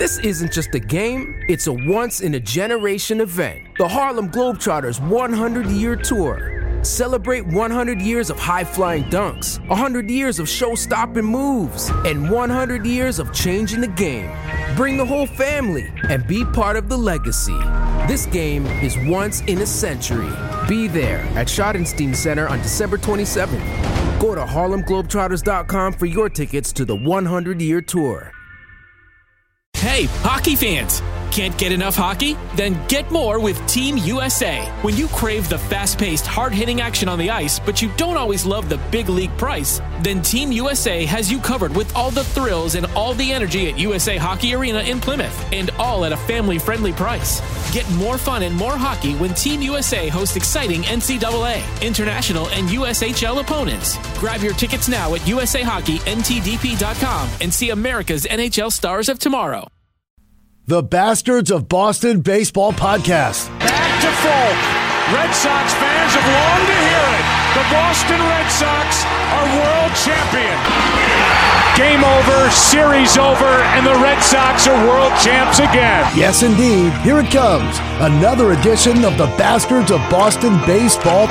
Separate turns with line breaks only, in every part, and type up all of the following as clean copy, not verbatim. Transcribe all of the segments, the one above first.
This isn't just a game, it's a once-in-a-generation event. The Harlem Globetrotters 100-year tour. Celebrate 100 years of high-flying dunks, 100 years of show-stopping moves, and 100 years of changing the game. Bring the whole family and be part of the legacy. This game is once in a century. Be there at Schottenstein Center on December 27th. Go to HarlemGlobetrotters.com for your tickets to the 100-year tour.
Hey, hockey fans! Can't get enough hockey? Then get more with Team USA. When you crave the fast-paced, hard-hitting action on the ice, but you don't always love the big league price, then Team USA has you covered with all the thrills and all the energy at USA Hockey Arena in Plymouth, and all at a family-friendly price. Get more fun and more hockey when Team USA hosts exciting NCAA, international, and USHL opponents. Grab your tickets now at USAHockeyNTDP.com and see America's NHL stars of tomorrow.
The Bastards of Boston Baseball Podcast.
Back to Folk. Red Sox fans have longed to hear it. The Boston Red Sox are world champion. Game over, series over, and the Red Sox are world champs again.
Yes, indeed. Here it comes. Another edition of the Bastards of Boston Baseball.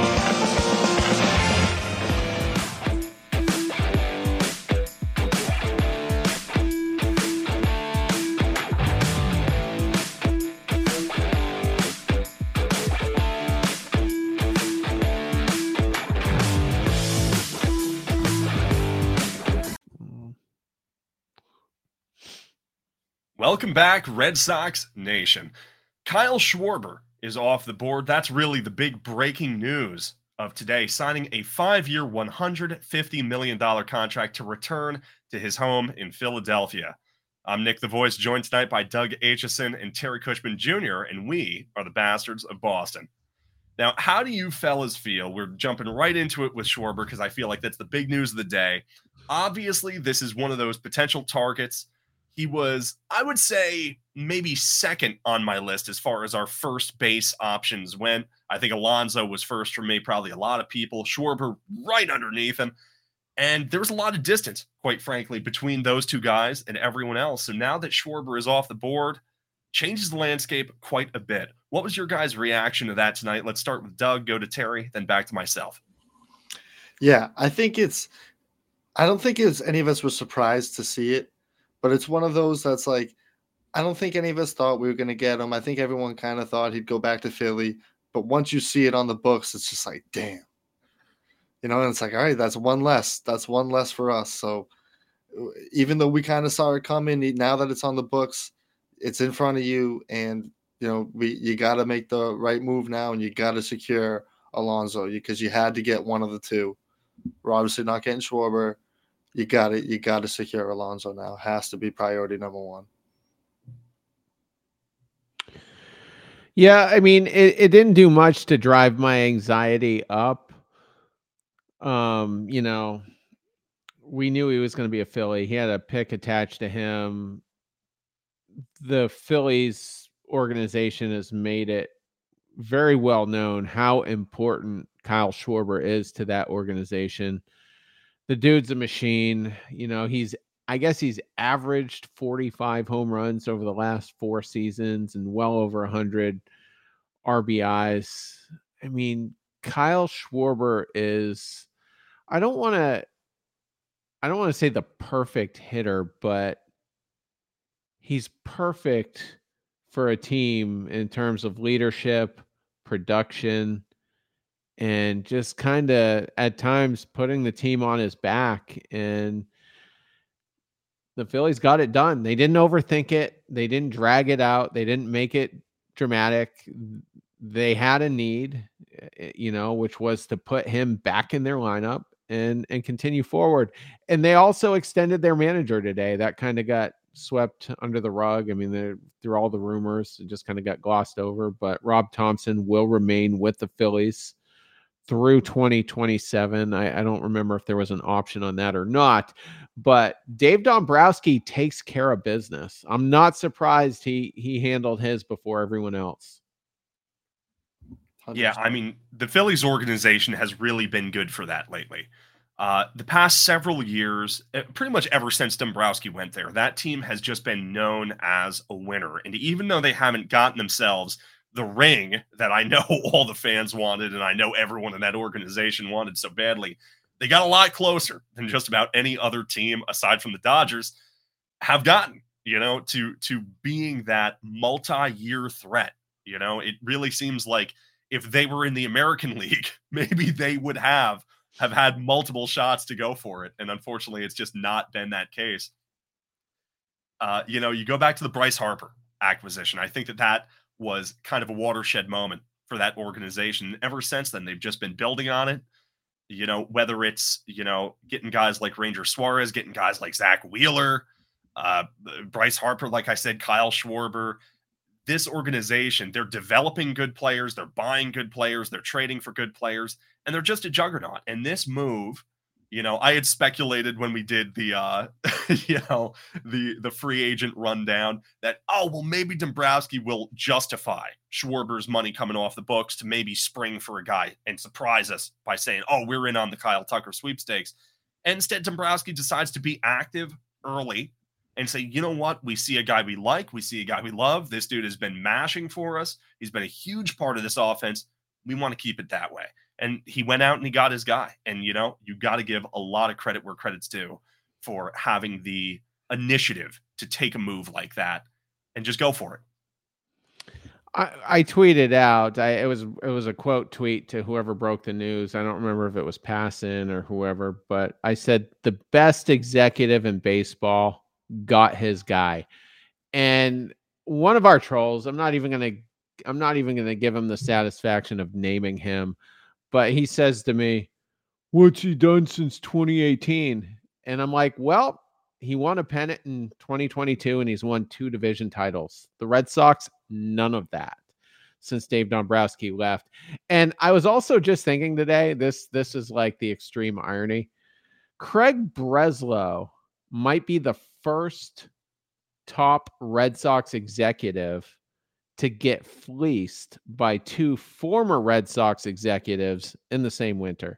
Welcome back, Red Sox Nation. Kyle Schwarber is off the board. That's really the big breaking news of today, signing a 5-year, $150 million contract to return to his home in Philadelphia. I'm Nick the Voice, joined tonight by Doug Aitchison and Terry Cushman Jr., and we are the Bastards of Boston. Now, how do you fellas feel? We're jumping right into it with Schwarber because I feel like that's the big news of the day. Obviously, this is one of those potential targets. He was, I would say, maybe second on my list as far as our first base options went. I think Alonso was first for me, probably a lot of people. Schwarber right underneath him. And there was a lot of distance, quite frankly, between those two guys and everyone else. So now that Schwarber is off the board, changes the landscape quite a bit. What was your guys' reaction to that tonight? Let's start with Doug, go to Terry, then back to myself.
Yeah, I don't think any of us were surprised to see it. But it's one of those that's like, I don't think any of us thought we were going to get him. I think everyone kind of thought he'd go back to Philly. But once you see it on the books, it's just like, damn. You know, and it's like, all right, that's one less. That's one less for us. So even though we kind of saw it coming, now that it's on the books, it's in front of you. And, you know, you got to make the right move now, and you got to secure Alonso because you had to get one of the two. We're obviously not getting Schwarber. You got to secure Alonso now. Has to be priority number one.
Yeah, I mean, it didn't do much to drive my anxiety up. You know, we knew he was going to be a Philly. He had a pick attached to him. The Phillies organization has made it very well known how important Kyle Schwarber is to that organization. The dude's a machine. You know, I guess he's averaged 45 home runs over the last 4 seasons and well over 100 RBIs. I mean, Kyle Schwarber is, I don't want to say the perfect hitter, but he's perfect for a team in terms of leadership, production, and just kind of at times putting the team on his back. And the Phillies got it done. They didn't overthink it. They didn't drag it out. They didn't make it dramatic. They had a need, you know, which was to put him back in their lineup and continue forward. And they also extended their manager today. That kind of got swept under the rug. I mean, through all the rumors, it just kind of got glossed over. But Rob Thompson will remain with the Phillies through 2027. I don't remember if there was an option on that or not, but Dave Dombrowski takes care of business. I'm not surprised he handled his before everyone else.
100%.
Yeah, I mean, the Phillies organization has really been good for that lately. The past several years, pretty much ever since Dombrowski went there, that team has just been known as a winner. And even though they haven't gotten themselves the ring that I know all the fans wanted, and I know everyone in that organization wanted so badly, they got a lot closer than just about any other team aside from the Dodgers have gotten, to being that multi-year threat. It really seems like if they were in the American League, maybe they would have had multiple shots to go for it. And unfortunately, it's just not been that case. You go back to the Bryce Harper acquisition. I think that was kind of a watershed moment for that organization. Ever since then, they've just been building on it. Whether it's, getting guys like Ranger Suarez, getting guys like Zach Wheeler, Bryce Harper, like I said, Kyle Schwarber. This organization, they're developing good players, they're buying good players, they're trading for good players, and they're just a juggernaut. And this move, I had speculated when we did the the free agent rundown that, maybe Dombrowski will justify Schwarber's money coming off the books to maybe spring for a guy and surprise us by saying, we're in on the Kyle Tucker sweepstakes. And instead, Dombrowski decides to be active early and say, you know what? We see a guy we like. We see a guy we love. This dude has been mashing for us. He's been a huge part of this offense. We want to keep it that way. And he went out and he got his guy. And, you got to give a lot of credit where credit's due for having the initiative to take a move like that and just go for it.
I tweeted out, it was a quote tweet to whoever broke the news. I don't remember if it was Passan or whoever, but I said the best executive in baseball got his guy. And one of our trolls, I'm not even going to give him the satisfaction of naming him, but he says to me, "What's he done since 2018?" And I'm like, well, he won a pennant in 2022 and he's won 2 division titles. The Red Sox, none of that since Dave Dombrowski left. And I was also just thinking today, this is like the extreme irony. Craig Breslow might be the first top Red Sox executive to get fleeced by 2 former Red Sox executives in the same winter.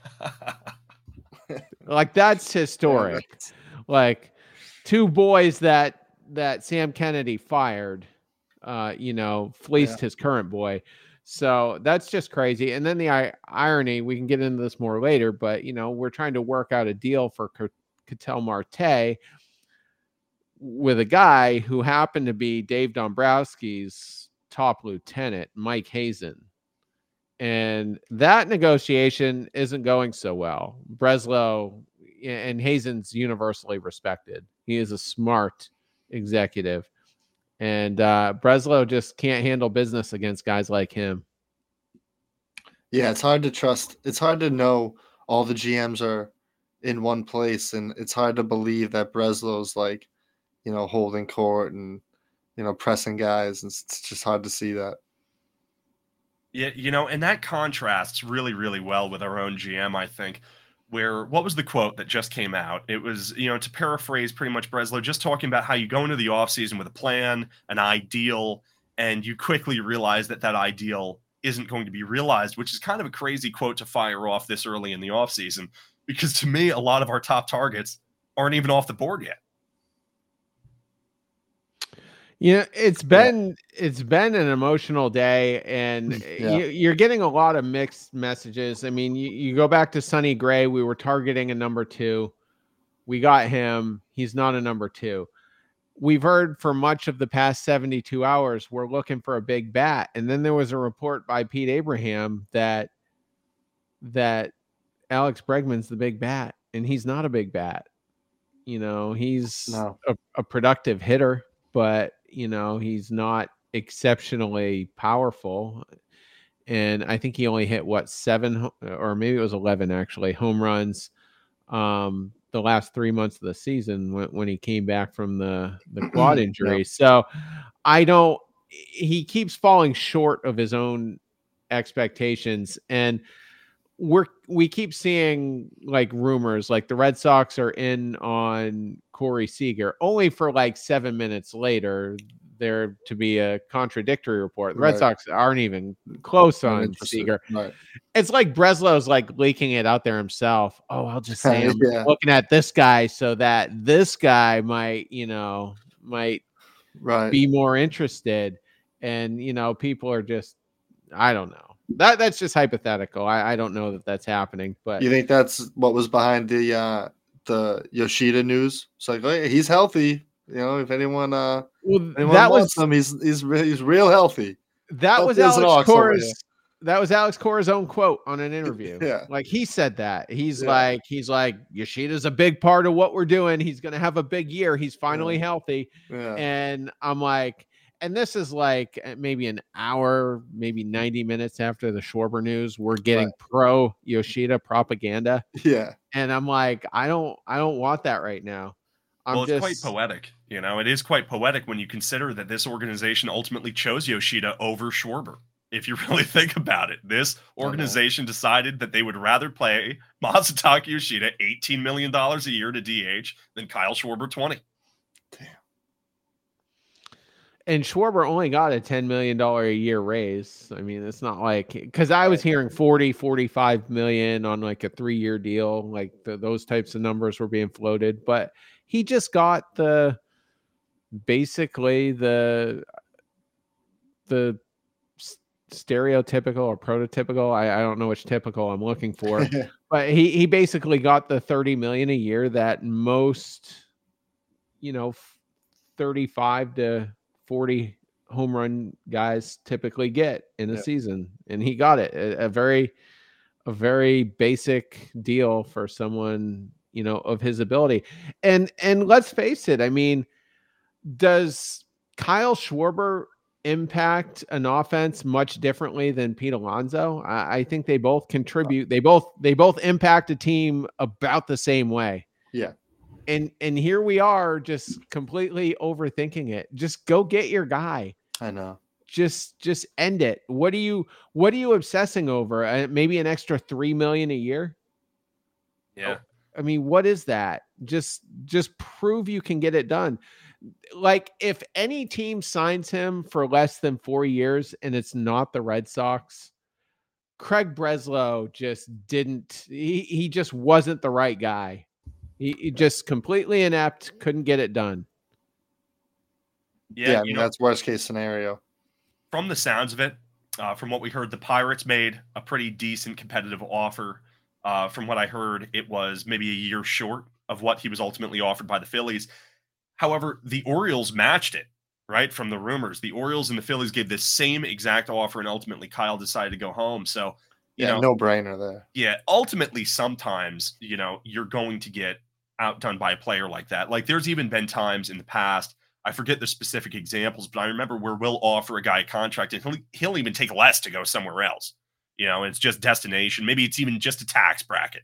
Like, that's historic. Like, 2 boys that Sam Kennedy fired, fleeced his current boy. So that's just crazy. And then the irony, we can get into this more later, but, we're trying to work out a deal for Ketel Marte with a guy who happened to be Dave Dombrowski's top lieutenant, Mike Hazen. And that negotiation isn't going so well. Breslow and Hazen's universally respected. He is a smart executive. And Breslow just can't handle business against guys like him.
Yeah, it's hard to trust. It's hard to know all the GMs are in one place. And it's hard to believe that Breslow's like, holding court and, pressing guys. And it's just hard to see that.
Yeah, and that contrasts really, really well with our own GM, I think, where what was the quote that just came out? It was, to paraphrase pretty much Breslow, just talking about how you go into the offseason with a plan, an ideal, and you quickly realize that ideal isn't going to be realized, which is kind of a crazy quote to fire off this early in the offseason, because to me, a lot of our top targets aren't even off the board yet.
It's been an emotional day, and you're getting a lot of mixed messages. I mean, you go back to Sonny Gray. We were targeting a number 2. We got him. He's not a number 2. We've heard for much of the past 72 hours, we're looking for a big bat. And then there was a report by Pete Abraham that Alex Bregman's the big bat, and he's not a big bat. He's a productive hitter, but he's not exceptionally powerful. And I think he only hit 7 or maybe it was 11 actually home runs the last 3 months of the season when he came back from the quad injury. So he keeps falling short of his own expectations. And we keep seeing like rumors, like the Red Sox are in on Corey Seager, only for like 7 minutes later, there to be a contradictory report. The
Right.
Red Sox aren't even close on
Interested.
Seager.
Right.
It's like Breslow's like leaking it out there himself. Oh, I'll just say I'm
Yeah.
looking at this guy so that this guy might
Right.
be more interested. And, people are just, I don't know. That's just hypothetical. I don't know that that's happening, but
You think that's what was behind the Yoshida news? It's like, oh, yeah, he's healthy. If anyone
that
wants him, he's real healthy.
That was
Healthy as an
Alex
ox over
Cora's.
here.
That was Alex Cora's own quote on an interview.
Yeah.
Like he said that. He's
Yeah.
like Yoshida's a big part of what we're doing. He's going to have a big year. He's finally healthy.
Yeah.
And I'm like, and this is like maybe an hour, maybe 90 minutes after the Schwarber news, we're getting pro Yoshida propaganda.
Yeah.
And I'm like, I don't want that right now.
It's quite poetic. It is quite poetic when you consider that this organization ultimately chose Yoshida over Schwarber. If you really think about it, this organization decided that they would rather play Masataka Yoshida $18 million a year to DH than Kyle Schwarber 20.
And Schwarber only got a $10 million a year raise. I mean, it's not like, because I was hearing 45 million on like a 3-year deal, like those types of numbers were being floated, but he just got basically the stereotypical or prototypical. I don't know which typical I'm looking for, but he basically got the 30 million a year that most, 35 to 40 home run guys typically get in a season. And he got it. A very basic deal for someone, of his ability. And let's face it. I mean, does Kyle Schwarber impact an offense much differently than Pete Alonso? I think they both contribute. They both impact a team about the same way.
Yeah.
And here we are just completely overthinking it. Just go get your guy.
I know.
Just end it. What are you obsessing over? Maybe an extra $3 million a year?
Yeah.
I mean, what is that? Just prove you can get it done. Like if any team signs him for less than 4 years and it's not the Red Sox, Craig Breslow just didn't, he just wasn't the right guy. He just completely inept, couldn't get it done.
Yeah, I mean, that's worst case scenario.
From the sounds of it, from what we heard, the Pirates made a pretty decent competitive offer. From what I heard, it was maybe a year short of what he was ultimately offered by the Phillies. However, the Orioles matched it, right? From the rumors, the Orioles and the Phillies gave the same exact offer, and ultimately Kyle decided to go home. So,
no brainer there.
Yeah, ultimately, sometimes, you're going to get outdone by a player like that. Like, there's even been times in the past, I forget the specific examples, but I remember where we'll offer a guy a contract, and he'll even take less to go somewhere else. It's just destination. Maybe it's even just a tax bracket,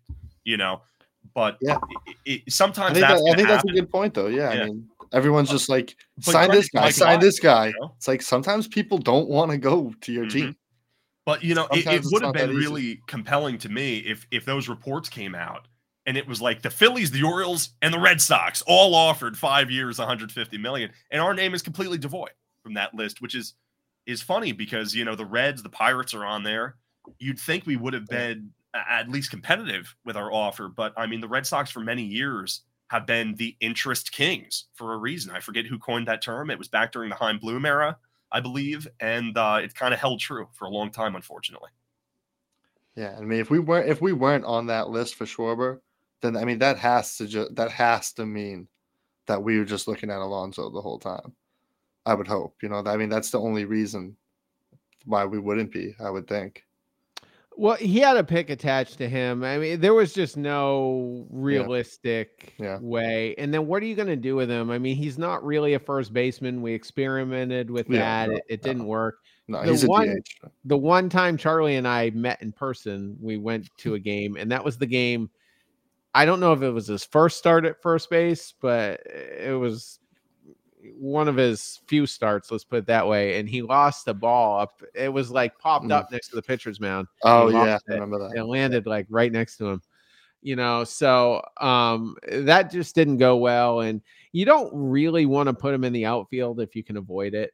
But sometimes
I think that's a good point, though. Yeah. I mean, everyone's just like, sign this guy. It's like sometimes people don't want to go to your team.
But, it would have been really compelling to me if those reports came out and it was like the Phillies, the Orioles, and the Red Sox all offered 5 years, $150 million. And our name is completely devoid from that list, which is funny because, the Reds, the Pirates are on there. You'd think we would have been at least competitive with our offer. But I mean, the Red Sox for many years have been the interest kings for a reason. I forget who coined that term. It was back during the Chaim Bloom era, I believe. And it kind of held true for a long time, unfortunately.
Yeah. I mean, if we weren't on that list for Schwarber, then, I mean, that has to mean that we were just looking at Alonso the whole time. I would hope, I mean, that's the only reason why we wouldn't be, I would think.
Well, he had a pick attached to him. I mean, there was just no realistic way. And then what are you going to do with him? I mean, he's not really a first baseman. We experimented with that. It didn't work.
No, he's a DH.
The one time Charlie and I met in person, we went to a game, and that was the game. I don't know if it was his first start at first base, but it was one of his few starts, let's put it that way. And he lost the ball up. It was like popped up next to the pitcher's mound.
Oh, yeah. I remember that.
It landed like right next to him. So that just didn't go well. And you don't really want to put him in the outfield if you can avoid it,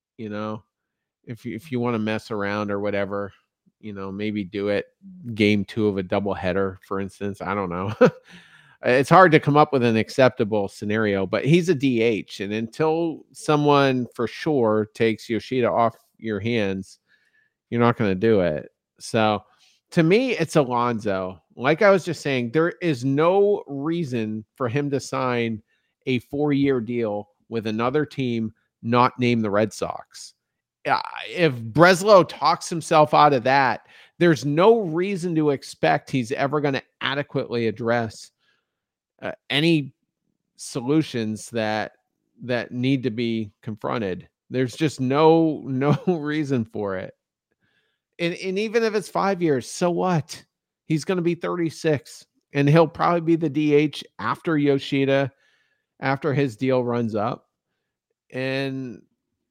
if you want to mess around or whatever, maybe do it game 2 of a doubleheader, for instance. I don't know. It's hard to come up with an acceptable scenario, but he's a DH. And until someone for sure takes Yoshida off your hands, you're not going to do it. So to me, it's Alonso. Like I was just saying, there is no reason for him to sign a 4-year deal with another team not named the Red Sox. If Breslow talks himself out of that, there's no reason to expect he's ever going to adequately address any solutions that need to be confronted. There's just no reason for it. And even if it's 5 years, so what? He's going to be 36, and he'll probably be the DH after Yoshida, after his deal runs up. And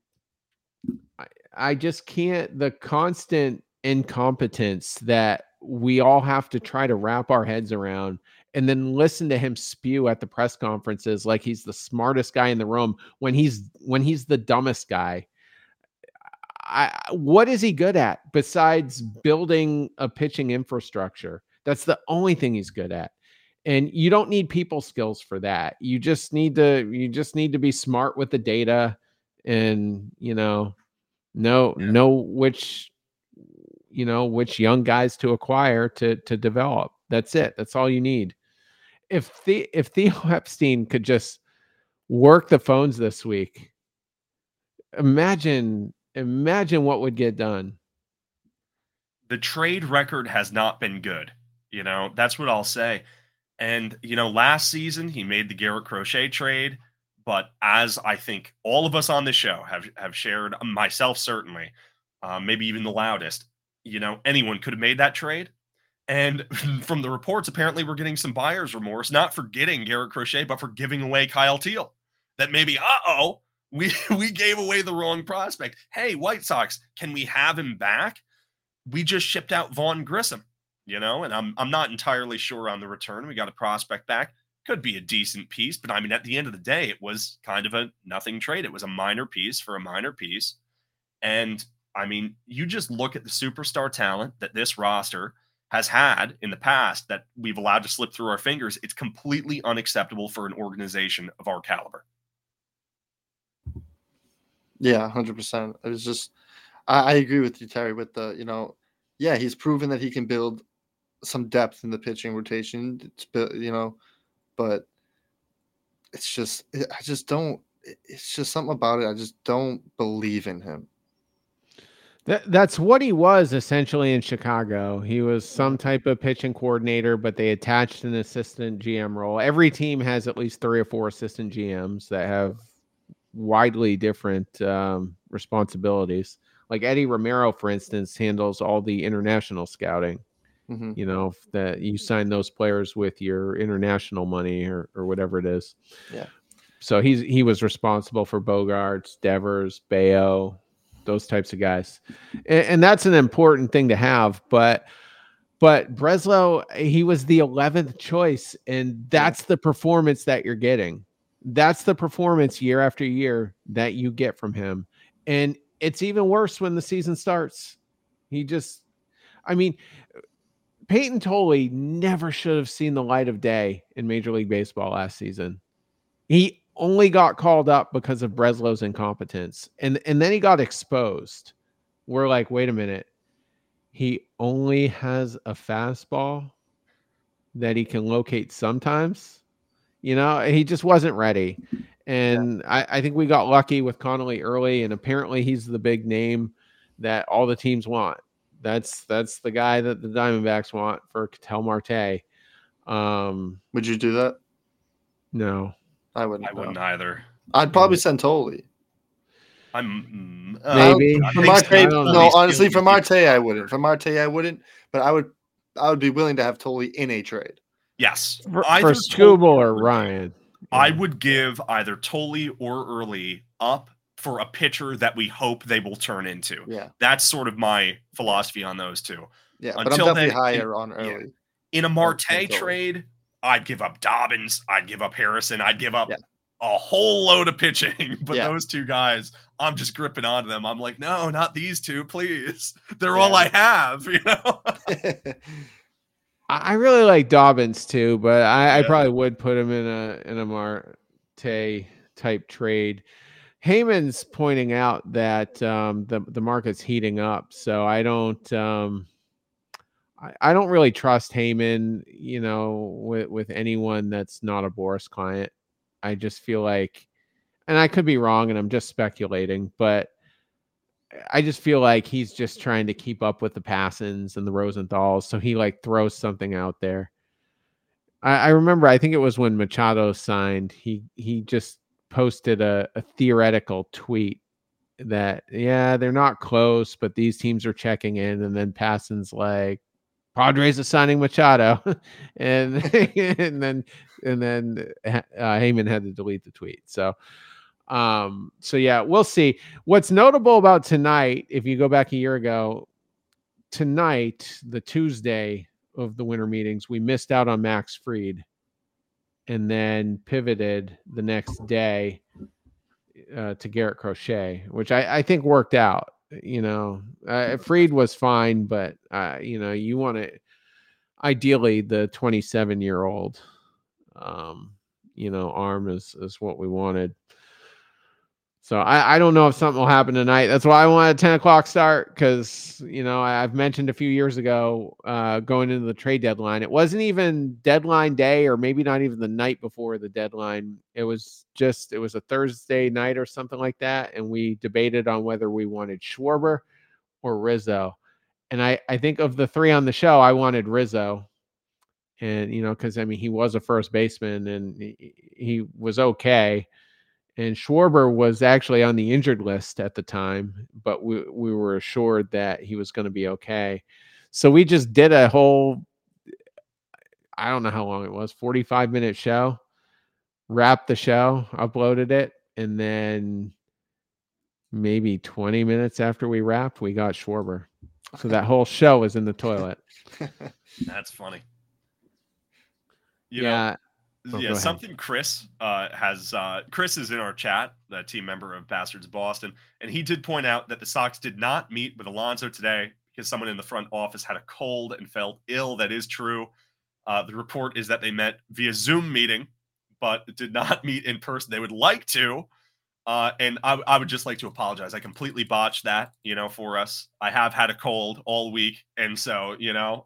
I just can't, the constant incompetence that we all have to try to wrap our heads around, and then listen to him spew at the press conferences like he's the smartest guy in the room when he's the dumbest guy. What is he good at besides building a pitching infrastructure? That's the only thing he's good at. And you don't need people skills for that. You just need to be smart with the data and, know which young guys to acquire to develop. That's it. That's all you need. If Theo Epstein could just work the phones this week, imagine what would get done.
The trade record has not been good. That's what I'll say. And, last season he made the Garrett Crochet trade, but as I think all of us on this show have shared, myself certainly, maybe even the loudest, anyone could have made that trade. And from the reports, apparently we're getting some buyer's remorse, not for getting Garrett Crochet, but for giving away Kyle Teal. That maybe, we gave away the wrong prospect. Hey, White Sox, can we have him back? We just shipped out Vaughn Grissom, and I'm not entirely sure on the return. We got a prospect back. Could be a decent piece, but I mean, at the end of the day, it was kind of a nothing trade. It was a minor piece for a minor piece. And I mean, you just look at the superstar talent that this roster has had in the past that we've allowed to slip through our fingers. It's completely unacceptable for an organization of our caliber.
Yeah, 100%. It was just, I agree with you, Terry, with the, he's proven that he can build some depth in the pitching rotation, but it's just something about it. I just don't believe in him.
That's what he was essentially in Chicago. He was some type of pitching coordinator, but they attached an assistant GM role. Every team has at least 3 or 4 assistant GMs that have widely different responsibilities. Like Eddie Romero, for instance, handles all the international scouting. Mm-hmm. That you sign those players with your international money or whatever it is.
Yeah.
So he was responsible for Bogaerts, Devers, Bayo, those types of guys. And that's an important thing to have. But Breslow, he was the 11th choice, and that's the performance that you're getting. That's the performance year after year that you get from him. And it's even worse when the season starts. Peyton Tolley never should have seen the light of day in Major League Baseball last season. He only got called up because of Breslow's incompetence. And then he got exposed. We're like, wait a minute. He only has a fastball that he can locate sometimes. He just wasn't ready. And I think we got lucky with Connolly early, and apparently he's the big name that all the teams want. That's the guy that the Diamondbacks want for Ketel Marte.
Would you do that?
No.
I wouldn't
either.
I'd probably send Tolley.
Maybe
for Marte. No, honestly, for Marte, I wouldn't. For Marte, I wouldn't. But I would be willing to have Tolley in a trade.
Yes,
for Skubal or Ryan.
I would give either Tolley or Early up for a pitcher that we hope they will turn into.
Yeah,
that's sort of my philosophy on those two.
Yeah, but I'm definitely higher on Early.
In a Marte trade, I'd give up Dobbins, I'd give up Harrison, I'd give up a whole load of pitching. But those two guys, I'm just gripping onto them. I'm like, no, not these two, please. They're all I have, you know?
I really like Dobbins too, but I probably would put him in a Marte type trade. Heyman's pointing out that the market's heating up, so I don't really trust Heyman, you know, with anyone that's not a Boras client. I just feel like, and I could be wrong, and I'm just speculating, but I just feel like he's just trying to keep up with the Passons and the Rosenthals, so he like throws something out there. I remember, I think it was when Machado signed, he just posted a theoretical tweet that, they're not close, but these teams are checking in, and then Passon's like, Padres are signing Machado, and then Heyman had to delete the tweet. So we'll see. What's notable about tonight, if you go back a year ago, tonight, the Tuesday of the winter meetings, we missed out on Max Fried, and then pivoted the next day to Garrett Crochet, which I think worked out. You know, Fried was fine, but you know, you want to ideally the 27-year-old, you know, arm is what we wanted. So I don't know if something will happen tonight. That's why I want a 10 o'clock start, because, you know, I've mentioned a few years ago, going into the trade deadline, it wasn't even deadline day, or maybe not even the night before the deadline. It was a Thursday night or something like that. And we debated on whether we wanted Schwarber or Rizzo. And I think of the three on the show, I wanted Rizzo. And, you know, because, I mean, he was a first baseman and he was okay. And Schwarber was actually on the injured list at the time, but we were assured that he was going to be okay. So we just did a whole, I don't know how long it was, 45-minute show, wrapped the show, uploaded it, and then maybe 20 minutes after we wrapped, we got Schwarber. So that whole show was in the toilet.
That's funny. You know, something Chris has. Chris is in our chat, a team member of Bastards of Boston, and he did point out that the Sox did not meet with Alonso today because someone in the front office had a cold and felt ill. That is true. The report is that they met via Zoom meeting, but did not meet in person. They would like to, and I would just like to apologize. I completely botched that, you know, for us. I have had a cold all week, and so, you know,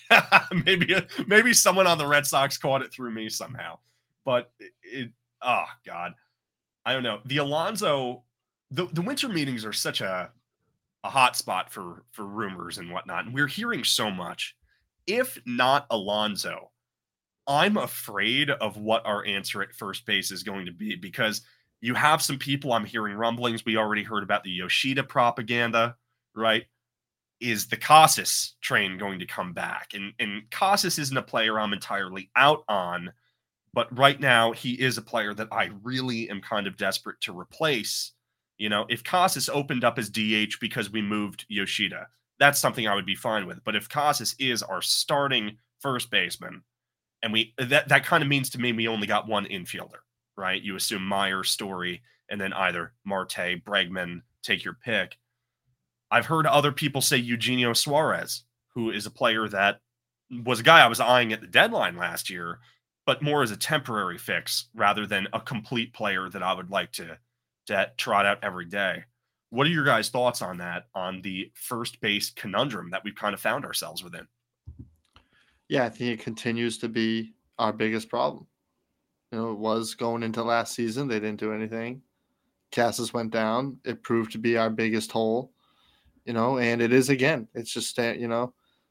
maybe someone on the Red Sox caught it through me somehow. But oh God, I don't know. The Alonso, the winter meetings are such a hot spot for rumors and whatnot, and we're hearing so much. If not Alonso, I'm afraid of what our answer at first base is going to be, because you have some people, I'm hearing rumblings. We already heard about the Yoshida propaganda, right? Is the Casas train going to come back? And Casas isn't a player I'm entirely out on, but right now he is a player that I really am kind of desperate to replace. You know, if Casas opened up as DH because we moved Yoshida, that's something I would be fine with. But if Casas is our starting first baseman, and that kind of means to me we only got one infielder, right? You assume Meyer, Story, and then either Marte, Bregman, take your pick. I've heard other people say Eugenio Suarez, who is a player that was a guy I was eyeing at the deadline last year, but more as a temporary fix rather than a complete player that I would like to trot out every day. What are your guys' thoughts on that, on the first base conundrum that we've kind of found ourselves within?
Yeah, I think it continues to be our biggest problem. You know, it was going into last season. They didn't do anything. Casas went down. It proved to be our biggest hole, you know, and it is again. It's just, you know,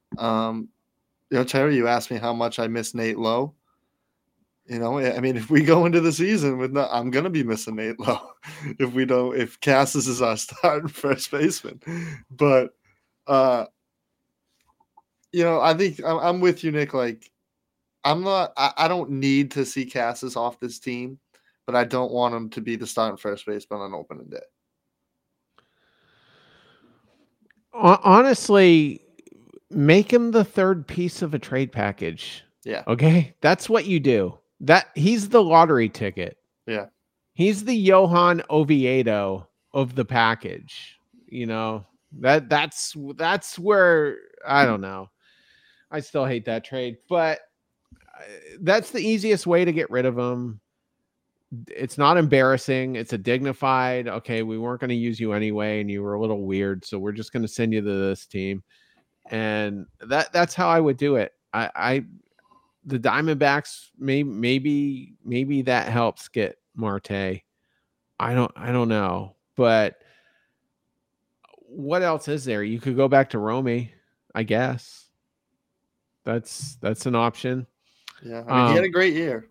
Terry, you asked me how much I miss Nate Lowe. You know, I mean, if we go into the season with I'm going to be missing Nate Lowe if Casas is our starting first baseman. But, you know, I think I'm with you, Nick. Like, I don't need to see Casas off this team, but I don't want him to be the starting first baseman on opening day.
Honestly, make him the third piece of a trade package.
Yeah.
Okay. That's what you do. That he's the lottery ticket.
Yeah.
He's the Johan Oviedo of the package. You know, that's where, I don't know. I still hate that trade, but that's the easiest way to get rid of him. It's not embarrassing. It's a dignified, okay, we weren't going to use you anyway, and you were a little weird, so we're just going to send you to this team. And that's how I would do it. The Diamondbacks, maybe that helps get Marte. I don't know, but what else is there? You could go back to Romy, I guess. That's an option.
Yeah, I mean, he had a great year.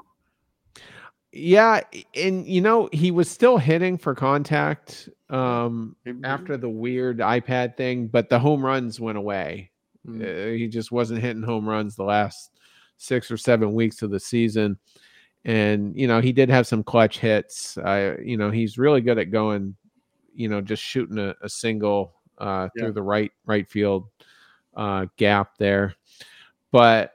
Yeah, and he was still hitting for contact after the weird iPad thing, but the home runs went away. He just wasn't hitting home runs the last 6 or 7 weeks of the season. And, he did have some clutch hits. He's really good at going, just shooting a single through the right field gap there. But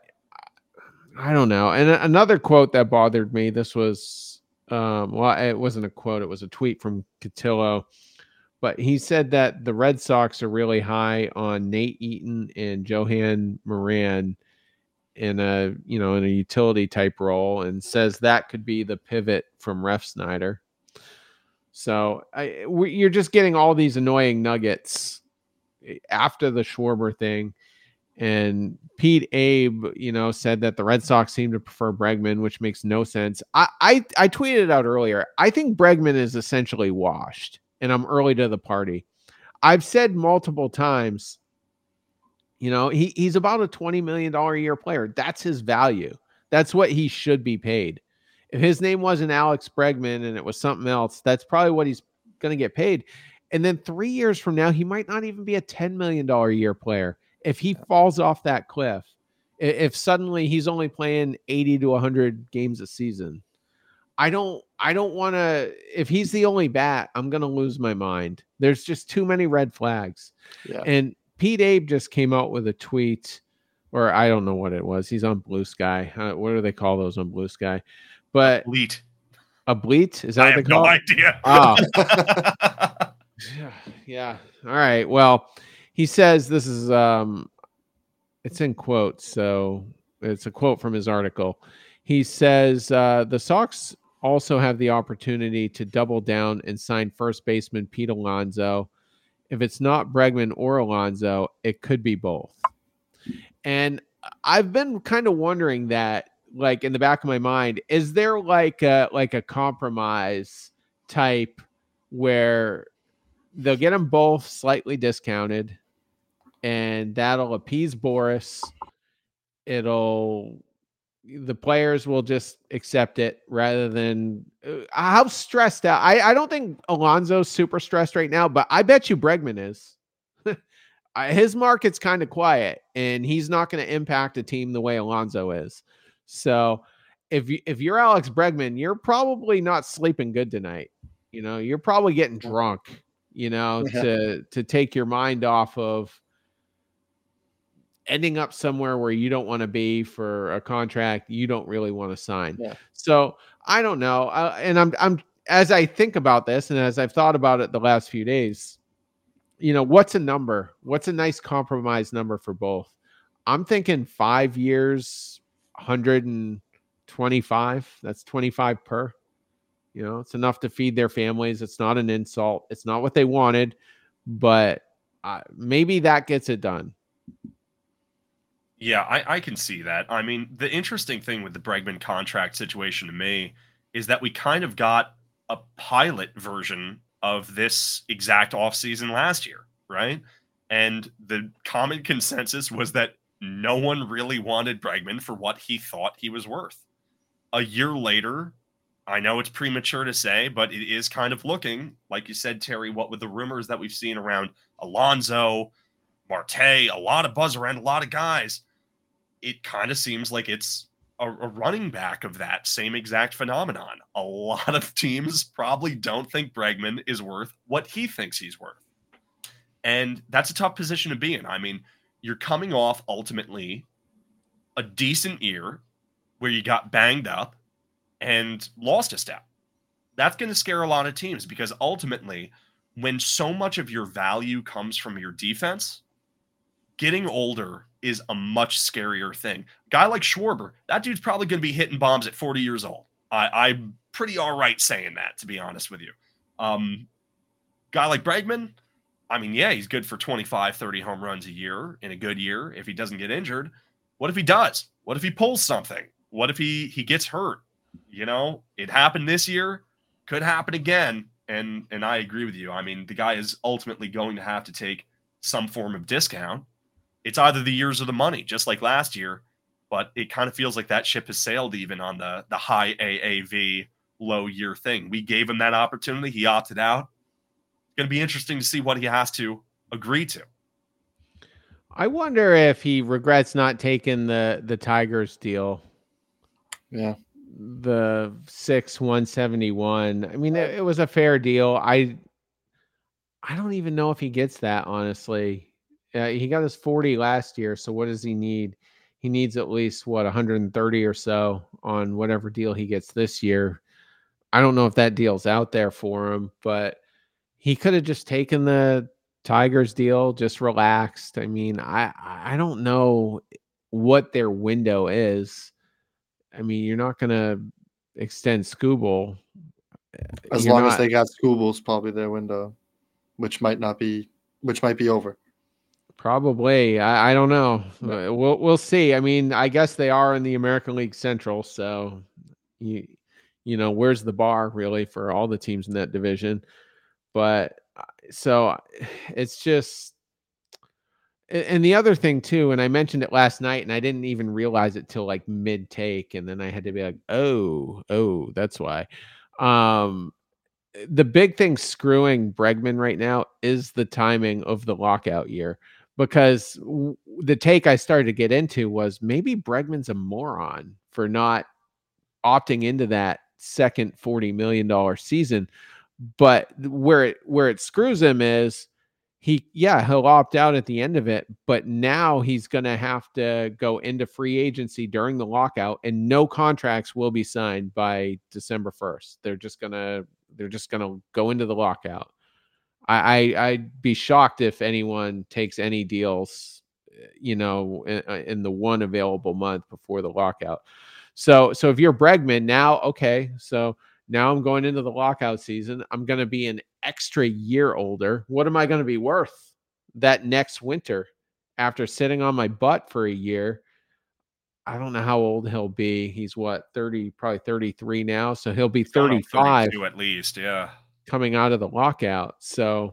I don't know. And another quote that bothered me, this was, it wasn't a quote, it was a tweet from Cotillo, but he said that the Red Sox are really high on Nate Eaton and Johan Moran in a utility type role, and says that could be the pivot from Refsnyder. So you're just getting all these annoying nuggets after the Schwarber thing. And Pete Abe, said that the Red Sox seem to prefer Bregman, which makes no sense. I tweeted it out earlier. I think Bregman is essentially washed, and I'm early to the party. I've said multiple times, he's about a $20 million a year player. That's his value. That's what he should be paid. If his name wasn't Alex Bregman and it was something else, that's probably what he's going to get paid. And then 3 years from now, he might not even be a $10 million a year player. If he falls off that cliff, if suddenly he's only playing 80 to 100 games a season, I don't want to, if he's the only bat, I'm going to lose my mind. There's just too many red flags. Yeah. And Pete Abe just came out with a tweet, or I don't know what it was. He's on Blue Sky. What do they call those on Blue Sky? But a bleat? Is that what they call it? I have no idea. Oh. Yeah. All right. Well, he says, this is, it's in quotes, so it's a quote from his article. He says, the Sox also have the opportunity to double down and sign first baseman Pete Alonso. If it's not Bregman or Alonso, it could be both. And I've been kind of wondering that, like, in the back of my mind, is there like a compromise type where they'll get them both slightly discounted, and that'll appease Boris. The players will just accept it rather than how stressed out. I don't think Alonso's super stressed right now, but I bet you Bregman is. His market's kind of quiet, and he's not going to impact a team the way Alonso is. So if you're Alex Bregman, you're probably not sleeping good tonight. You're probably getting drunk, to take your mind off of ending up somewhere where you don't want to be for a contract you don't really want to sign. Yeah. So I don't know. And I'm as I think about this, and as I've thought about it the last few days, what's a number? What's a nice compromise number for both? I'm thinking 5 years, 125. That's 25 per. It's enough to feed their families. It's not an insult. It's not what they wanted, but maybe that gets it done.
Yeah, I can see that. I mean, the interesting thing with the Bregman contract situation to me is that we kind of got a pilot version of this exact offseason last year, right? And the common consensus was that no one really wanted Bregman for what he thought he was worth. A year later, I know it's premature to say, but it is kind of looking, like you said, Terry, what with the rumors that we've seen around Alonso, Marte, a lot of buzz around a lot of guys. It kind of seems like it's a running back of that same exact phenomenon. A lot of teams probably don't think Bregman is worth what he thinks he's worth. And that's a tough position to be in. I mean, you're coming off ultimately a decent year where you got banged up and lost a step. That's going to scare a lot of teams because ultimately, when so much of your value comes from your defense, getting older is a much scarier thing. Guy like Schwarber, that dude's probably going to be hitting bombs at 40 years old. I'm pretty all right saying that, to be honest with you. Guy like Bregman, I mean, yeah, he's good for 25, 30 home runs a year in a good year if he doesn't get injured. What if he does? What if he pulls something? What if he gets hurt? You know, it happened this year, could happen again. And I agree with you. I mean, the guy is ultimately going to have to take some form of discount. It's either the years or the money, just like last year. But it kind of feels like that ship has sailed even on the high AAV low year thing. We gave him that opportunity. He opted out. It's going to be interesting to see what he has to agree to.
I wonder if he regrets not taking the Tigers deal.
Yeah.
The 6/171. I mean, it was a fair deal. I don't even know if he gets that, honestly. He got his 40 last year, so what does he need? He needs at least 130 or so on whatever deal he gets this year. I don't know if that deal's out there for him, but he could have just taken the Tigers deal, just relaxed. I mean, I don't know what their window is. I mean, you're not going to extend Skubal.
As long as they got Skubal's probably their window, which might be over.
Probably. I don't know. We'll see. I mean, I guess they are in the American League Central, so you know, where's the bar really for all the teams in that division? But so it's just, and the other thing too, and I mentioned it last night and I didn't even realize it till like mid take. And then I had to be like, oh, that's why. The big thing screwing Bregman right now is the timing of the lockout year, because the take I started to get into was maybe Bregman's a moron for not opting into that second $40 million season. But where it screws him is he'll opt out at the end of it, but now he's going to have to go into free agency during the lockout and no contracts will be signed by December 1st. They're just going to go into the lockout. I'd be shocked if anyone takes any deals, you know, in the one available month before the lockout. So if you're Bregman now, okay, so now I'm going into the lockout season. I'm going to be an extra year older. What am I going to be worth that next winter after sitting on my butt for a year? I don't know how old he'll be. He's what, 30, probably 33 now. So he'll be 35
at least. Yeah.
Coming out of the lockout. So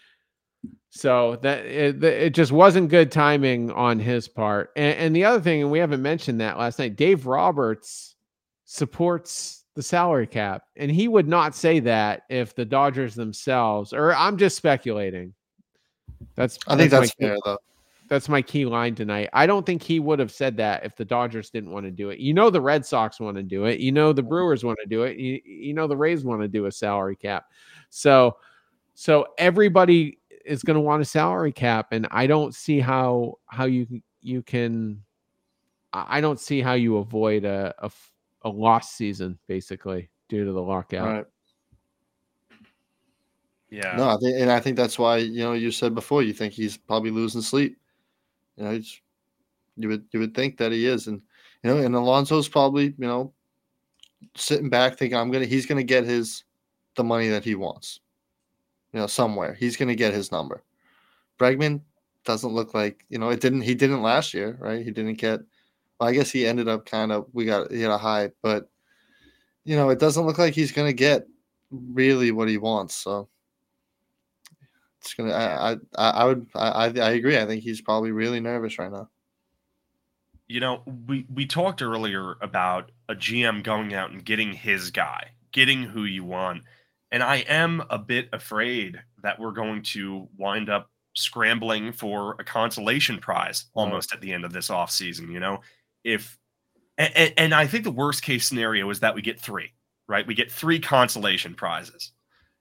that it just wasn't good timing on his part. And the other thing, and we haven't mentioned that last night, Dave Roberts supports the salary cap, and he would not say that if the Dodgers themselves, or I'm just speculating. I think that's fair though. That's my key line tonight. I don't think he would have said that if the Dodgers didn't want to do it. You know, the Red Sox want to do it. You know, the Brewers want to do it. You know, the Rays want to do a salary cap. So everybody is going to want a salary cap, and I don't see how you can. I don't see how you avoid a lost season basically due to the lockout.
Right.
Yeah.
No, I think that's why, you know, you said before you think he's probably losing sleep. You know, you would think that he is, and you know, and Alonso's probably, you know, sitting back thinking he's gonna get the money that he wants. You know, somewhere he's gonna get his number. Bregman doesn't look like, you know, he didn't last year, right? He didn't get. Well, I guess he ended up he had a high, but you know, it doesn't look like he's going to get really what he wants. So it's going to, I agree. I think he's probably really nervous right now.
You know, we talked earlier about a GM going out and getting his guy, getting who you want. And I am a bit afraid that we're going to wind up scrambling for a consolation prize almost at the end of this offseason, you know? And I think the worst case scenario is that we get 3, right? We get 3 consolation prizes.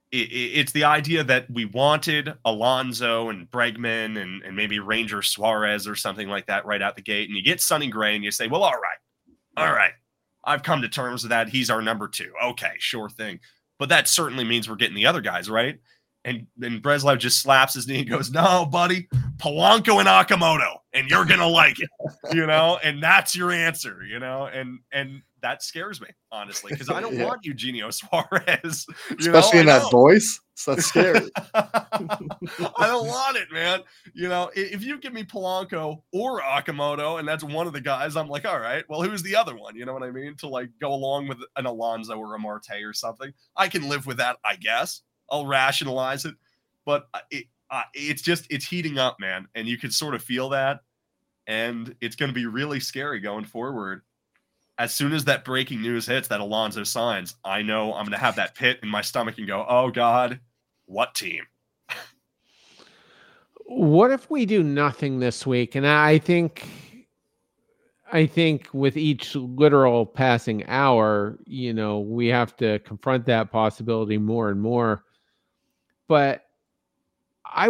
it's the idea that we wanted Alonso and Bregman and maybe Ranger Suarez or something like that right out the gate. And you get Sonny Gray and you say, well, all right. I've come to terms with that. He's our number 2. Okay, sure thing. But that certainly means we're getting the other guys, right? And Breslau just slaps his knee and goes, no, buddy, Polanco and Okamoto, and you're going to like it, and that's your answer, and that scares me, honestly, because I don't want Eugenio Suarez.
Especially in that voice. So that's scary.
I don't want it, man. If you give me Polanco or Okamoto, and that's one of the guys, I'm like, all right, well, who's the other one? You know what I mean? To like go along with an Alonso or a Marte or something. I can live with that, I guess. I'll rationalize it, but it's heating up, man. And you can sort of feel that. And it's going to be really scary going forward. As soon as that breaking news hits that Alonso signs, I know I'm going to have that pit in my stomach and go, oh God, what team?
What if we do nothing this week? And I think with each literal passing hour, we have to confront that possibility more and more. But I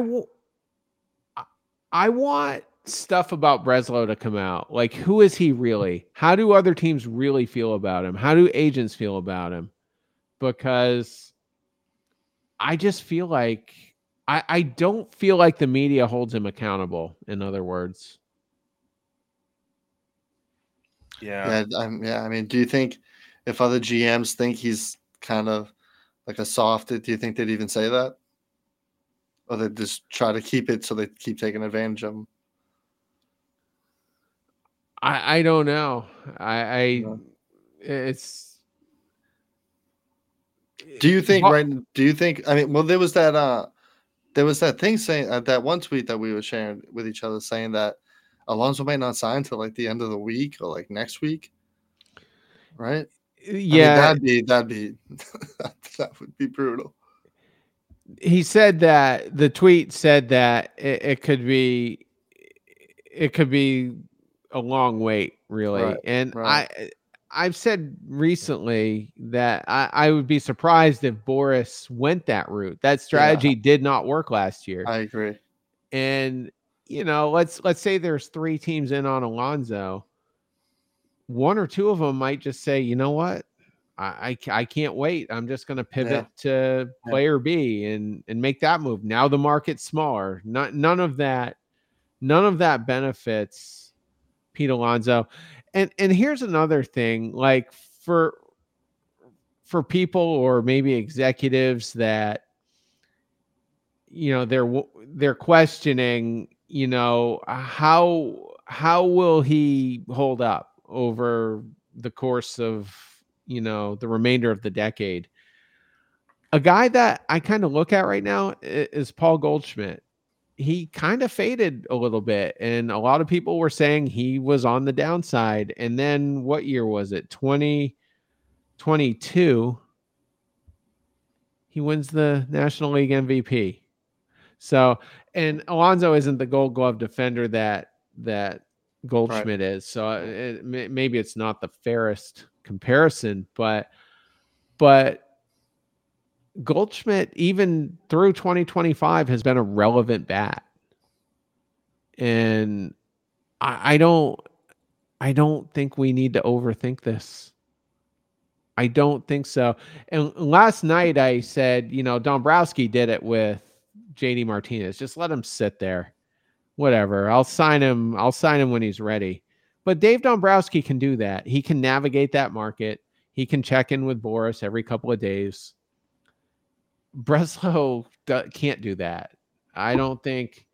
want stuff about Breslow to come out. Like, who is he really? How do other teams really feel about him? How do agents feel about him? Because I just feel like I don't feel like the media holds him accountable, in other words.
Yeah. I mean, do you think if other GMs think he's kind of like a soft, do you think they'd even say that? Or they just try to keep it so they keep taking advantage of him?
I don't know. It's.
Do you think I mean, well, there was that thing saying that one tweet that we were sharing with each other saying that Alonso might not sign till like the end of the week or like next week, right?
Yeah,
I mean, that'd be that would be brutal.
He said that the tweet said that it could be a long wait, really. Right, and right. I've said recently that I would be surprised if Boris went that route. That strategy did not work last year.
I agree.
And let's say there's 3 teams in on Alonso. 1 or 2 of them might just say, you know what? I can't wait. I'm just going to pivot to player B and make that move. Now the market's smaller. None of that benefits Pete Alonso. And here's another thing, like for people or maybe executives that they're questioning, how will he hold up over the course of the remainder of the decade. A guy that I kind of look at right now is Paul Goldschmidt. He kind of faded a little bit, and a lot of people were saying he was on the downside. And then what year was it? 2022. He wins the National League MVP. So, and Alonso isn't the Gold Glove defender that Goldschmidt is. So maybe it's not the fairest comparison, but Goldschmidt, even through 2025, has been a relevant bat. And I don't think we need to overthink this. I don't think so. And last night I said, Dombrowski did it with JD Martinez. Just let him sit there. Whatever. I'll sign him when he's ready. But Dave Dombrowski can do that. He can navigate that market. He can check in with Boris every couple of days. Breslow can't do that. I don't think.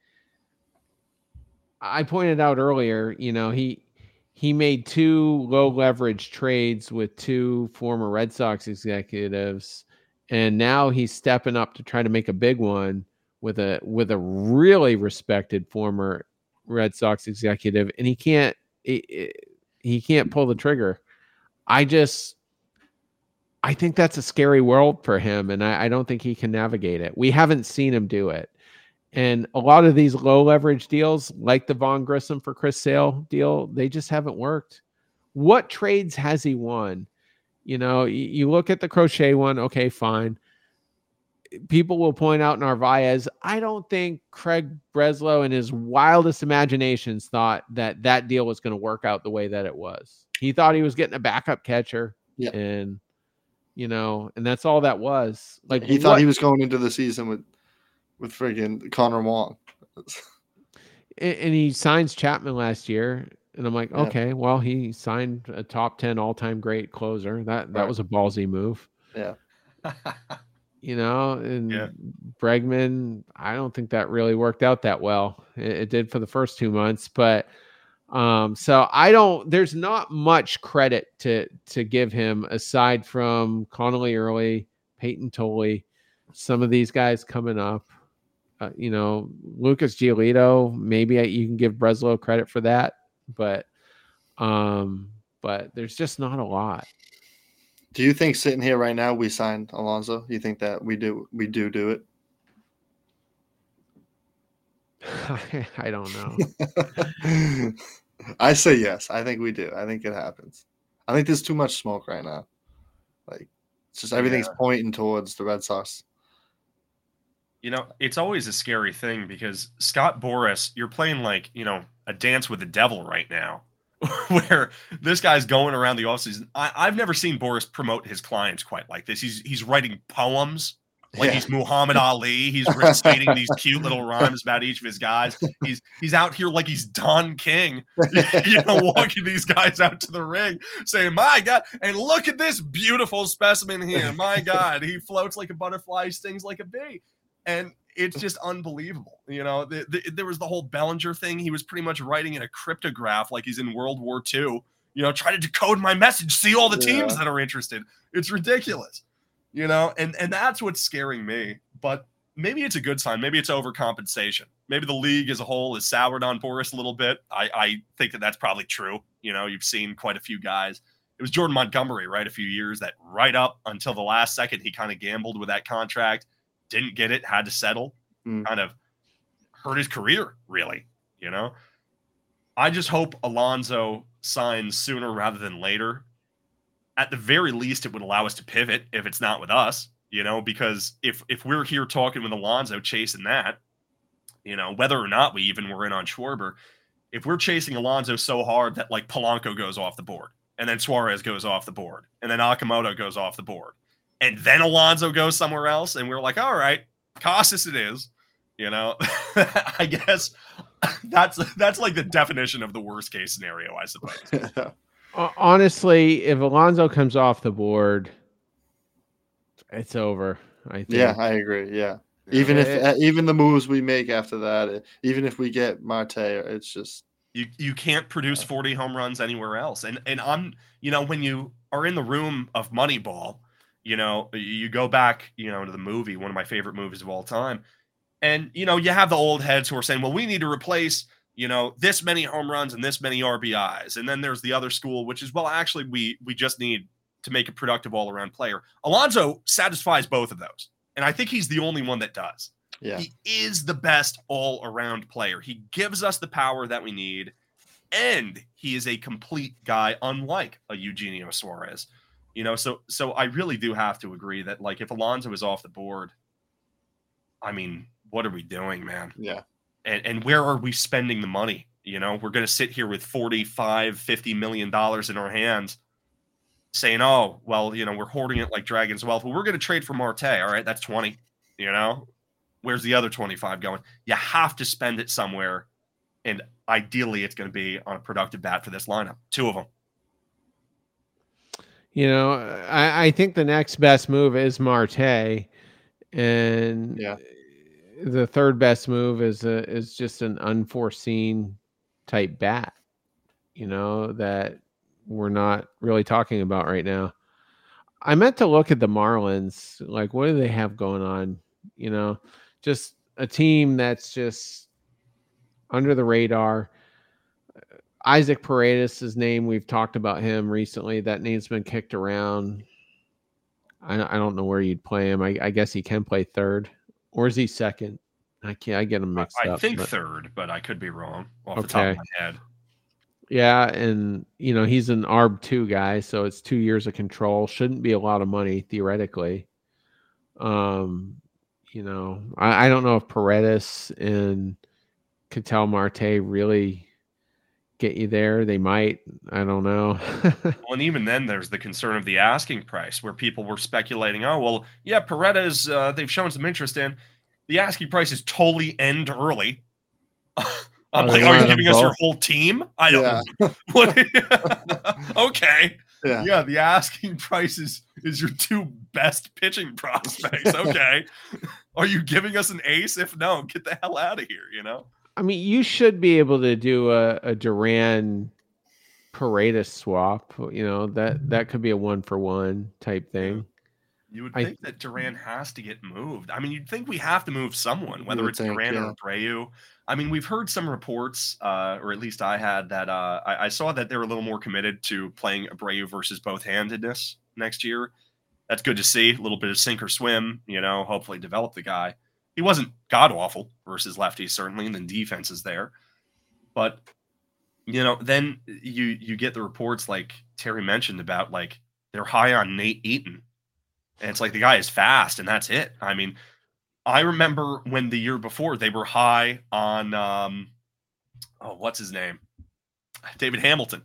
I pointed out earlier, he made 2 low leverage trades with 2 former Red Sox executives, and now he's stepping up to try to make a big one with a really respected former Red Sox executive, and he can't pull the trigger. I think that's a scary world for him, and I don't think he can navigate it. We haven't seen him do it. And a lot of these low leverage deals, like the Vaughn Grissom for Chris Sale deal, they just haven't worked. What trades has he won? You look at the Crochet one, okay, fine. people will point out Narvaez. I don't think Craig Breslow in his wildest imaginations thought that deal was going to work out the way that it was. He thought he was getting a backup catcher, and and that's all that was. Like
he thought he was going into the season with friggin' Connor Wong.
And he signs Chapman last year, and I'm like, okay, well, he signed a top 10 all-time great closer. That was a ballsy move.
Yeah.
And Bregman, I don't think that really worked out that well. It did for the first 2 months, but so there's not much credit to give him aside from Connolly Early, Peyton Tolley, some of these guys coming up. Lucas Giolito, maybe you can give Breslow credit for that, but there's just not a lot.
Do you think sitting here right now we signed Alonso? You think that we do it?
I don't know.
I say yes. I think we do. I think it happens. I think there's too much smoke right now. Like, it's just everything's pointing towards the Red Sox.
It's always a scary thing because Scott Boras, you're playing like, a dance with the devil right now, where this guy's going around the offseason. I've never seen Boras promote his clients quite like this. He's writing poems like he's Muhammad Ali. He's reciting these cute little rhymes about each of his guys. He's out here like he's Don King, walking these guys out to the ring saying, my God, and look at this beautiful specimen here. My God, he floats like a butterfly, stings like a bee. And it's just unbelievable. There was the whole Bellinger thing. He was pretty much writing in a cryptograph like he's in World War II, try to decode my message, see all the teams that are interested. It's ridiculous, and that's what's scaring me. But maybe it's a good sign. Maybe it's overcompensation. Maybe the league as a whole is soured on Boras a little bit. I think that's probably true. You've seen quite a few guys. It was Jordan Montgomery, right? A few years that right up until the last second, he kind of gambled with that contract. Didn't get it, had to settle, kind of hurt his career, really, I just hope Alonso signs sooner rather than later. At the very least, it would allow us to pivot if it's not with us, because if we're here talking with Alonso chasing that, whether or not we even were in on Schwarber, if we're chasing Alonso so hard that like Polanco goes off the board and then Suarez goes off the board and then Okamoto goes off the board, and then Alonso goes somewhere else, and we're like, all right, Casas it is. I guess that's like the definition of the worst case scenario, I suppose.
Honestly, if Alonso comes off the board, it's over. I think.
Yeah, I agree. Yeah, even the moves we make after that, even if we get Marte, it's just
you can't produce 40 home runs anywhere else. And I'm when you are in the room of Moneyball. You go back, to the movie, one of my favorite movies of all time. And, you have the old heads who are saying, well, we need to replace, this many home runs and this many RBIs. And then there's the other school, which is, well, actually, we just need to make a productive all-around player. Alonso satisfies both of those. And I think he's the only one that does.
Yeah.
He is the best all-around player. He gives us the power that we need. And he is a complete guy, unlike a Eugenio Suarez. So I really do have to agree that, like, if Alonso is off the board, I mean, what are we doing, man?
Yeah.
And where are we spending the money? We're going to sit here with $45-50 million in our hands saying, oh, well, we're hoarding it like Dragon's Wealth. Well, we're going to trade for Marte. All right, that's 20, Where's the other 25 going? You have to spend it somewhere. And ideally, it's going to be on a productive bat for this lineup. 2 of them.
I think the next best move is Marte, and the third best move is just an unforeseen type bat, that we're not really talking about right now. I meant to look at the Marlins. Like, what do they have going on? Just a team that's just under the radar. Isaac Paredes' name, we've talked about him recently. That name's been kicked around. I don't know where you'd play him. I guess he can play third, or is he second? I get him mixed up.
I think third, but I could be wrong off the top of my head.
Yeah, and he's an ARB 2 guy, so it's 2 years of control. Shouldn't be a lot of money theoretically. I don't know if Paredes and Ketel Marte really get you there. They might. I don't know.
Well, and even then, there's the concern of the asking price, where people were speculating, oh, well, yeah, Paredes, they've shown some interest in. The asking price is totally end early. I'm like, are you giving us your whole team? I don't know. Okay. Yeah, the asking price is your 2 best pitching prospects. Okay. Are you giving us an ace? If no, get the hell out of here,
I mean, you should be able to do a Duran Paredes swap. That could be a 1-for-1 type thing.
You would think that Duran has to get moved. I mean, you'd think we have to move someone, whether it's Duran or Abreu. I mean, we've heard some reports, or at least I had, that I saw that they're a little more committed to playing Abreu versus both-handedness next year. That's good to see. A little bit of sink or swim, hopefully develop the guy. He wasn't god-awful versus lefties, certainly, and the defense is there. But, then you get the reports like Terry mentioned about, like, they're high on Nate Eaton. And it's like the guy is fast, and that's it. I mean, I remember when the year before they were high on, what's his name? David Hamilton.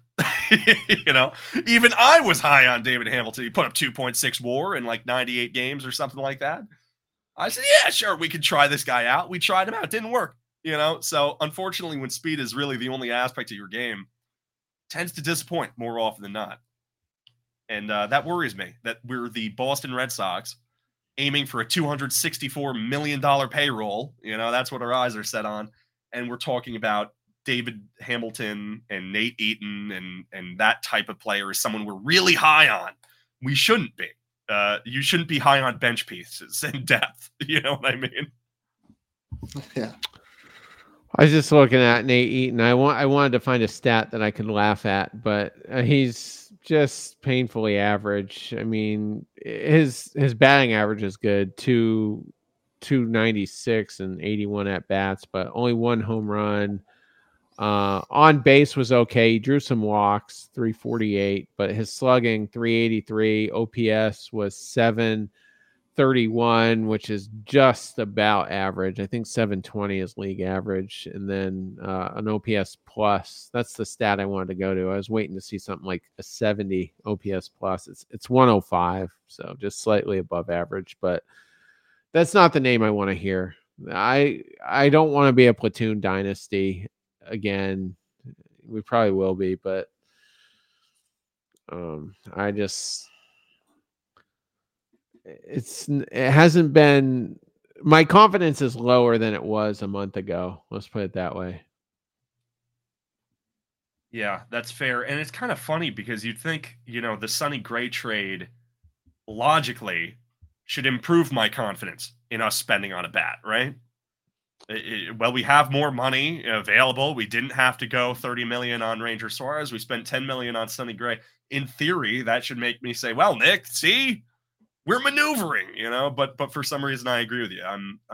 Even I was high on David Hamilton. He put up 2.6 WAR in like 98 games or something like that. I said, yeah, sure, we could try this guy out. We tried him out. It didn't work, So unfortunately, when speed is really the only aspect of your game, it tends to disappoint more often than not. And that worries me, that we're the Boston Red Sox aiming for a $264 million payroll. That's what our eyes are set on. And we're talking about David Hamilton and Nate Eaton and that type of player is someone we're really high on. We shouldn't be. You shouldn't be high on bench pieces and depth. You know what I mean?
Yeah.
I was just looking at Nate Eaton. I wanted to find a stat that I could laugh at, but he's just painfully average. I mean, his batting average is good, 296 and 81 at bats, but only 1 home run. On base was okay. He drew some walks, 348, but his slugging 383. OPS was 731, which is just about average. I think 720 is league average, and then an OPS plus. That's the stat I wanted to go to. I was waiting to see something like a 70 OPS plus. It's 105, so just slightly above average, but that's not the name I want to hear. I don't want to be a platoon dynasty again. We probably will be, but it hasn't been, my confidence is lower than it was a month ago. Let's put it that way.
Yeah, that's fair. And it's kind of funny because you'd think, the Sonny Gray trade logically should improve my confidence in us spending on a bat, right? Well, we have more money available. We didn't have to go $30 million on Ranger Suarez. We spent $10 million on Sonny Gray. In theory, that should make me say, well, Nick, see, we're maneuvering, but for some reason I agree with you.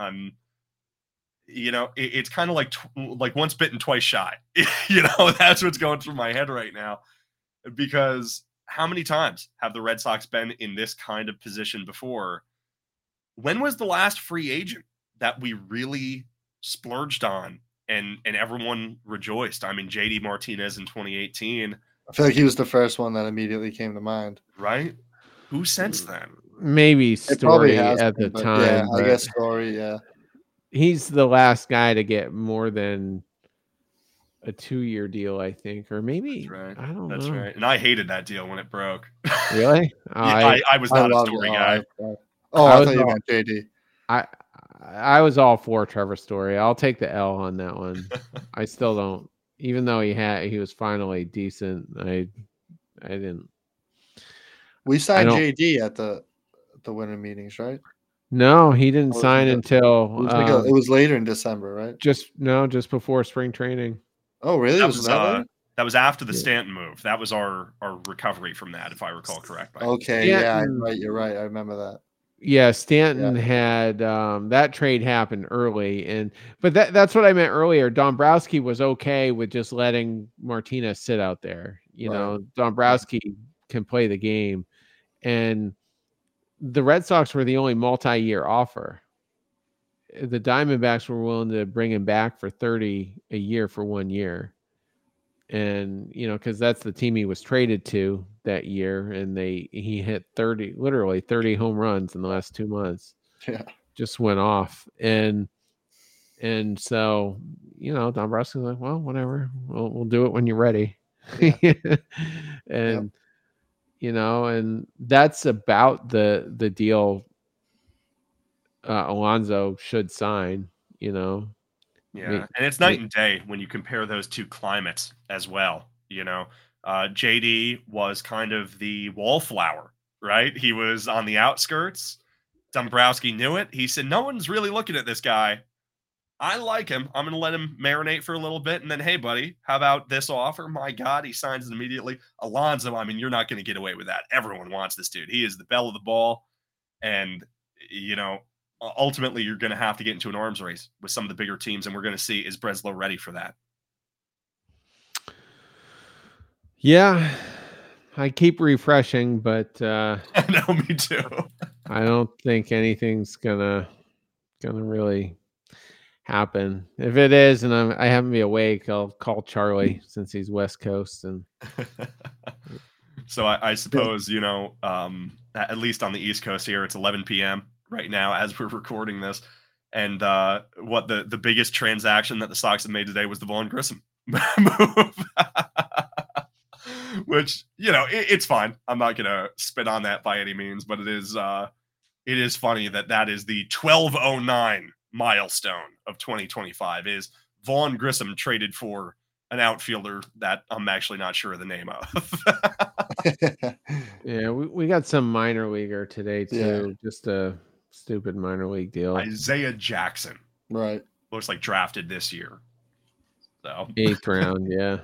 It's kind of like once bitten, twice shy. That's what's going through my head right now, because how many times have the Red Sox been in this kind of position before? When was the last free agent that we really splurged on and everyone rejoiced? I mean, JD Martinez in 2018.
I feel like he was the first one that immediately came to mind.
Right? Who since then?
Maybe Story at the time.
Yeah, I guess Story, yeah.
He's the last guy to get more than a 2-year deal, I think, or maybe.
Right.
I don't know.
That's right. And I hated that deal when it broke.
Really?
I was not a Story guy.
I thought you meant JD.
I was all for Trevor Story. I'll take the L on that one. I still don't, even though he was finally decent. I didn't.
We signed JD at the winter meetings, right?
No, he didn't sign until
it was later in December, right?
Just before spring training.
Oh, really?
That was after the Stanton move. That was our recovery from that, if I recall correctly.
Okay, yeah, you're right. I remember that.
Yeah, Stanton had that trade happened early, but that's what I meant earlier. Dombrowski was okay with just letting Martinez sit out there. Dombrowski can play the game, and the Red Sox were the only multi-year offer. the Diamondbacks were willing to bring him back for $30 a year for 1 year. And, because that's the team he was traded to that year. And he hit literally 30 home runs in the last 2 months.
Yeah.
Just went off. And so, Dombrowski's like, well, whatever. We'll do it when you're ready.
Yeah.
And, and that's about the deal Alonso should sign,
Yeah, and it's night and day when you compare those two climates as well. JD was kind of the wallflower, right? He was on the outskirts. Dombrowski knew it. He said, no one's really looking at this guy. I like him. I'm going to let him marinate for a little bit. And then, hey, buddy, how about this offer? My God, he signs it immediately. Alonso, you're not going to get away with that. Everyone wants this dude. He is the belle of the ball. And, ultimately, you're going to have to get into an arms race with some of the bigger teams. And we're going to see, is Breslow ready for that?
Yeah, I keep refreshing, but
I know, me too.
I don't think anything's gonna really happen. If it is, and I happen to be awake, I'll call Charlie since he's West Coast. And
so I suppose, at least on the East Coast here, it's 11 p.m. right now as we're recording this. And what the biggest transaction that the Sox have made today was the Vaughn Grissom move. Which, it's fine. I'm not going to spit on that by any means, but it is funny that is the 1209 milestone of 2025 is Vaughn Grissom traded for an outfielder that I'm actually not sure of the name of.
Yeah, we got some minor leaguer today too. Yeah. Just a stupid minor league deal.
Isaiah Jackson.
Right.
Looks like drafted this year. So
8th round, yeah.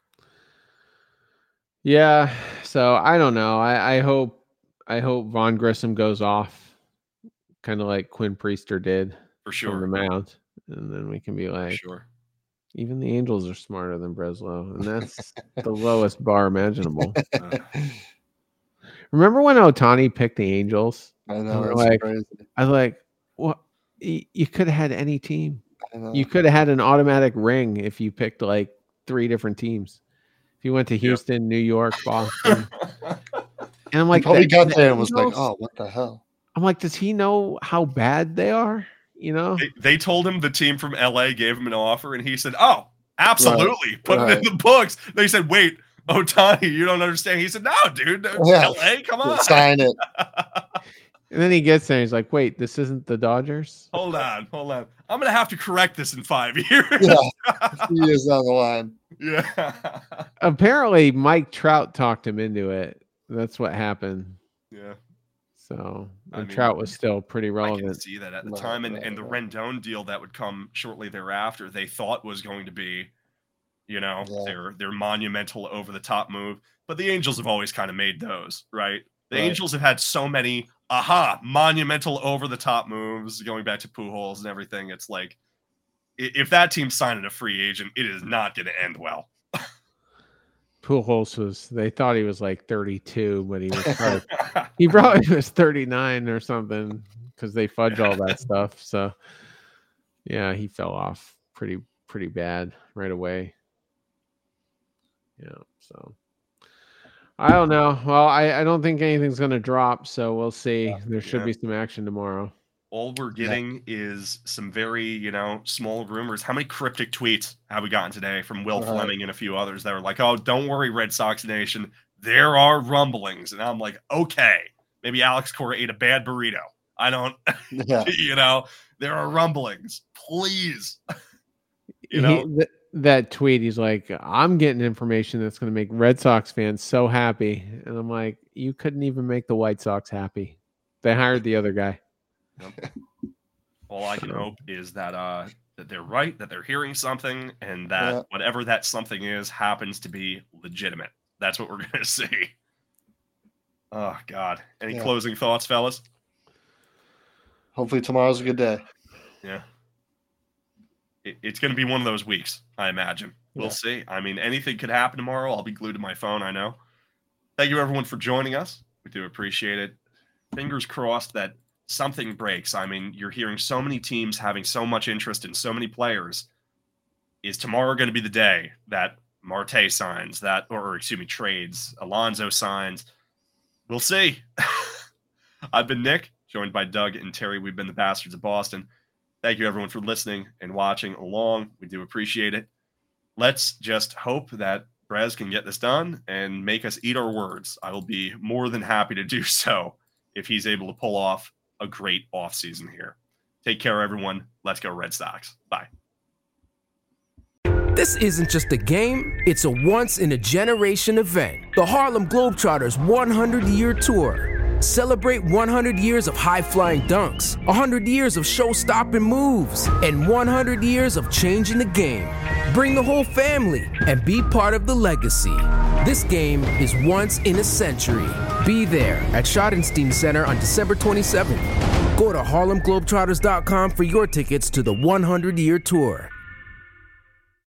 Yeah, so I don't know. I hope Vaughn Grissom goes off, kind of like Quinn Priester did
for sure
on the mound, and then we can be like,
sure.
Even the Angels are smarter than Breslow, and that's the lowest bar imaginable. Remember when Ohtani picked the Angels?
I know.
Crazy. I was like, what? You could have had any team. You could have had an automatic ring if you picked like 3 different teams. If you went to Houston, New York, Boston. And I'm like,
he got there and was like, oh, what the hell?
I'm like, does he know how bad they are?
They told him the team from LA gave him an offer, and he said, oh, absolutely. Put it in the books. They said, wait, Ohtani, you don't understand. He said, no, dude, LA, come on.
Sign it.
And then he gets there and he's like, wait, this isn't the Dodgers?
Hold on. I'm going to have to correct this in 5 years.
Yeah, 3 years down the line.
Yeah.
Apparently, Mike Trout talked him into it. That's what happened.
Yeah.
So, Trout was still pretty relevant.
I can see that at the time. And the Rendon deal that would come shortly thereafter, they thought was going to be, their monumental over-the-top move. But the Angels have always kind of made those, right? The Angels have had so many monumental over-the-top moves going back to Pujols and everything. It's like, if that team's signing a free agent, it is not going to end well.
Pujols they thought he was like 32, but he probably was 39 or something because they fudge all that stuff. So, yeah, he fell off pretty bad right away. Yeah, so. I don't know. Well, I don't think anything's going to drop, so we'll see. There should be some action tomorrow.
All we're getting is some very, small rumors. How many cryptic tweets have we gotten today from Will Fleming and a few others that were like, oh, don't worry, Red Sox Nation. There are rumblings. And I'm like, okay, maybe Alex Cora ate a bad burrito. I don't, there are rumblings. Please.
That tweet, he's like, I'm getting information that's going to make Red Sox fans so happy. And I'm like, you couldn't even make the White Sox happy. They hired the other guy.
Yep. All I can hope is that they're right, that they're hearing something, and that whatever that something is happens to be legitimate. That's what we're going to see. Oh, God. Any closing thoughts, fellas?
Hopefully tomorrow's a good day.
Yeah. It's going to be one of those weeks, I imagine. We'll see. I mean, anything could happen tomorrow. I'll be glued to my phone, I know. Thank you, everyone, for joining us. We do appreciate it. Fingers crossed that something breaks. I mean, you're hearing so many teams having so much interest in so many players. Is tomorrow going to be the day that Marte signs that, or excuse me, trades, Alonso signs? We'll see. I've been Nick, joined by Doug and Terry. We've been the Bastards of Boston. Thank you, everyone, for listening and watching along. We do appreciate it. Let's just hope that Brez can get this done and make us eat our words. I will be more than happy to do so if he's able to pull off a great offseason here. Take care, everyone. Let's go Red Sox. Bye.
This isn't just a game, it's a once-in-a-generation event. The Harlem Globetrotters 100-year tour. Celebrate 100 years of high-flying dunks, 100 years of show-stopping moves, and 100 years of changing the game. Bring the whole family and be part of the legacy. This game is once in a century. Be there at Schottenstein Center on December 27th. Go to HarlemGlobetrotters.com for your tickets to the 100-year tour.